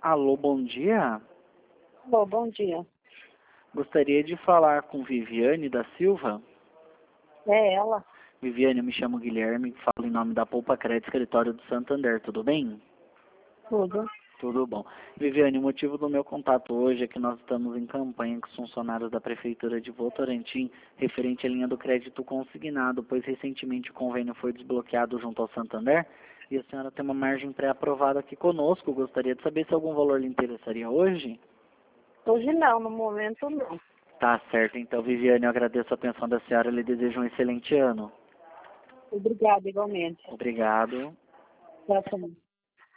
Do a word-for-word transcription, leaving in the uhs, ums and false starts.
Alô, bom dia. Bom, bom dia. Gostaria de falar com Viviane da Silva. É ela? Viviane, eu me chamo Guilherme, falo em nome da Poupa Crédito Escritório do Santander, tudo bem? Tudo. Tudo bom. Viviane, o motivo do meu contato hoje é que nós estamos em campanha com os funcionários da Prefeitura de Votorantim referente à linha do crédito consignado, pois recentemente o convênio foi desbloqueado junto ao Santander e a senhora tem uma margem pré-aprovada aqui conosco. Gostaria de saber se algum valor lhe interessaria hoje? Hoje não, no momento não. Tá certo, então Viviane, eu agradeço a atenção da senhora e lhe desejo um excelente ano. Obrigada, igualmente. Obrigado. Tchau, tchau.